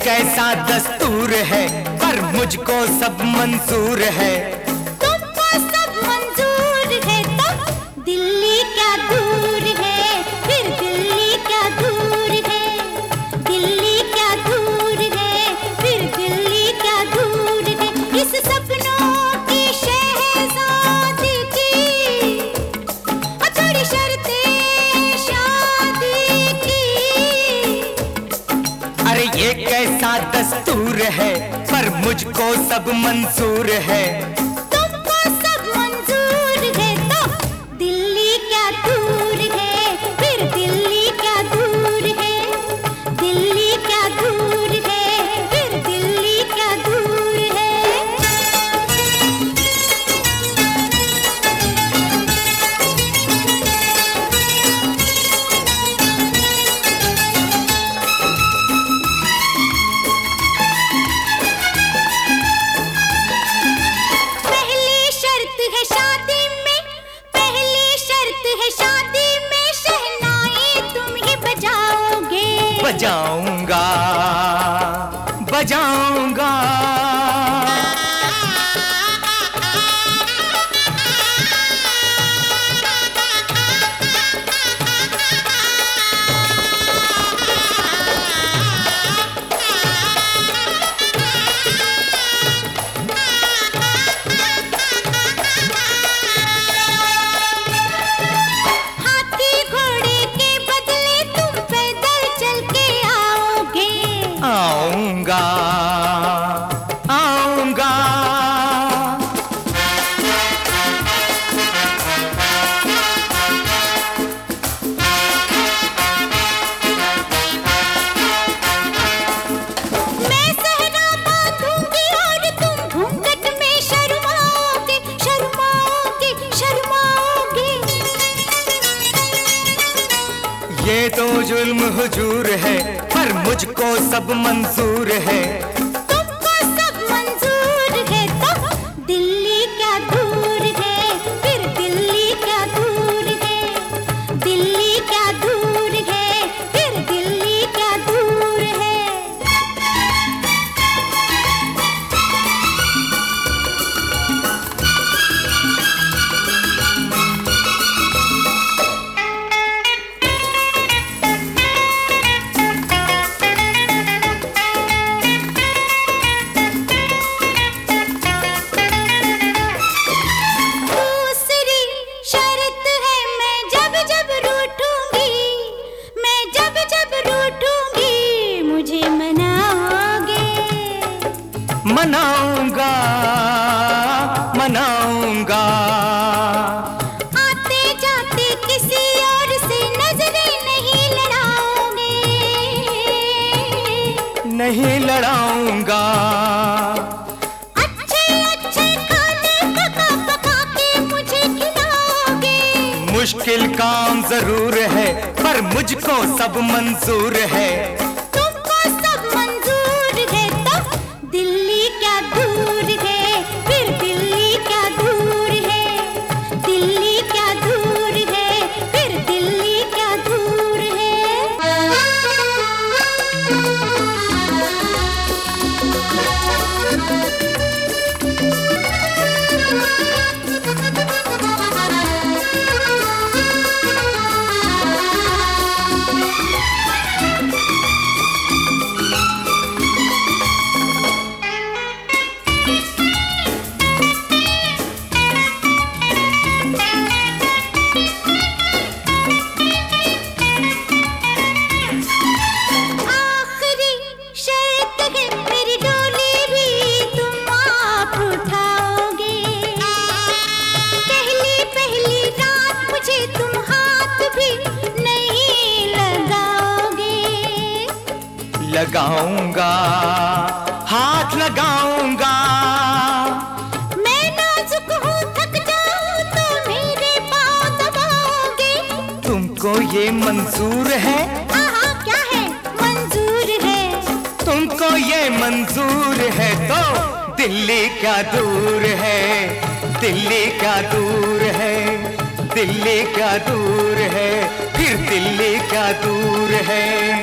कैसा दस्तूर है, पर मुझको सब मंजूर है। तुमको सब मंजूर है तो दिल्ली क्या दूर है, फिर दिल्ली क्या दूर है। दिल्ली क्या दूर है, फिर दिल्ली क्या दूर है। इस सपनों की शहजादी की थोड़ी शर्तें शादी की। अरे ये कैसा दस्तूर है, पर मुझको सब मंजूर है। तुमको सब मंजूर है तो दिल्ली क्या दूर है, फिर दिल्ली क्या दूर है। दिल्ली क्या दूर है, फिर दिल्ली क्या दूर है। पहली शर्त है शादी में, पहली शर्त है शादी में, शहनाई तुम ही बजाओगे। बजाऊंगा बजाऊंगा। हाथी घोड़े के बदले तुम पैदल चल के आओगे। आऊंगा आऊंगा। मैं सहरा बांधूंगी और तुम घूंघट में शर्माओगे, शर्माओगे, शर्माओगे। ये तो जुल्म हुजूर है, पर मुझको सब मंजूर है। तुमको सब मंजूर है तो दिल्ली क्या दूर है, फिर दिल्ली क्या दूर है। दिल्ली क्या दूर है, फिर दिल्ली क्या दूर है। दूसरी शर्त है मैं जब जब रूठूंगी, मैं जब जब रूठूंगी मुझे मनाओगे। मनाऊंगा मनाऊंगा। आते जाते किसी और से नजरें नहीं लड़ाओगे। नहीं लड़ाऊंगा। अच्छे अच्छे खाने पका पका के मुझे खिलाओगे। मुश्किल काम जरूर है, पर मुझको सब मंजूर है। तुमको सब मंजूर है तो दिल्ली क्या दूर है, फिर दिल्ली क्या दूर है। दिल्ली क्या दूर है, फिर दिल्ली क्या दूर आखिरी शर्त है मेरी डोली भी तुम आप उठाओगे। पहली पहली रात मुझे तुम हाथ भी नहीं लगाओगे। लगाऊंगा हाथ लगाऊंगा। मैं नाजुक हूँ थक जाऊँ तो मेरे पाँव दबाओगे। तुमको ये मंजूर है, आहा क्या है मंजूर है। तुमको ये मंजूर है तो दिल्ली क्या दूर है। दिल्ली क्या दूर है, दिल्ली क्या दूर है, फिर दिल्ली क्या दूर है।